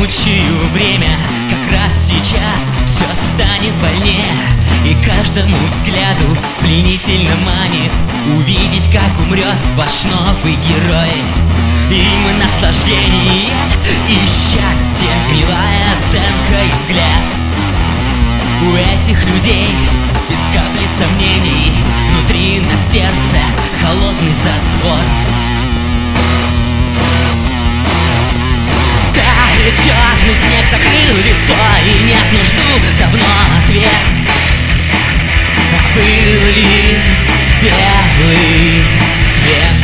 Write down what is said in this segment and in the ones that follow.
Учую время, как раз сейчас все станет больнее, и каждому взгляду пленительно манит увидеть, как умрет ваш новый герой. Им и наслаждение, и счастье, милая оценка и взгляд. У этих людей без капли сомнений, внутри на сердце холодный затвор. Тает черный снег, закрыл лицо, и нет, не жду давно ответ. А был ли белый свет?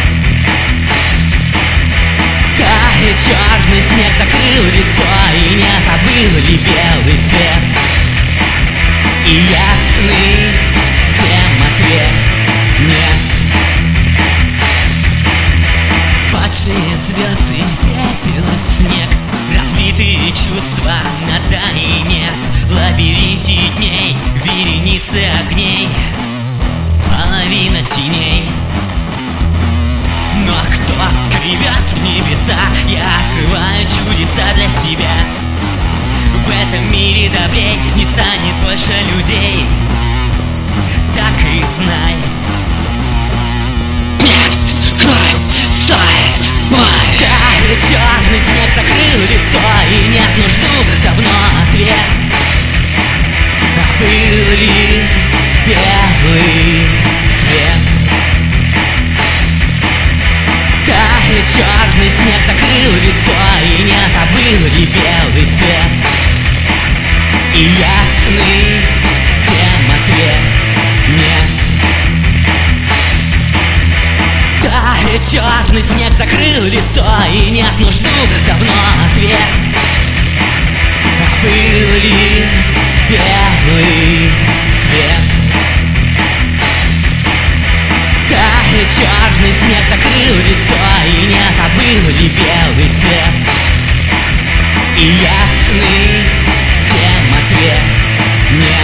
Тает черный снег, закрыл лицо, и нет, а был ли белый свет? И ясный всем ответ нет. Падшие звезды, пепел и снег, разбитые чувства на да и нет. В лабиринте дней, вереницы огней, половина теней. Но кто скребет небеса, я открываю чудеса для себя. В этом мире добрей не станет больше людей, так и знай. Нет, стой, стой, бой. Тает черный снег, закрыл лицо, и нет, не жду давно ответ. А был ли белый свет? Тает черный снег, закрыл лицо, и нет, а был ли белый свет? И ясный всем ответ нет. Тает черный снег, закрыл лицо, и нет, не жду давно ответ. А был ли белый свет? Тает черный снег, закрыл лицо, и нет, а был ли белый свет? И ясный всем ответ нет.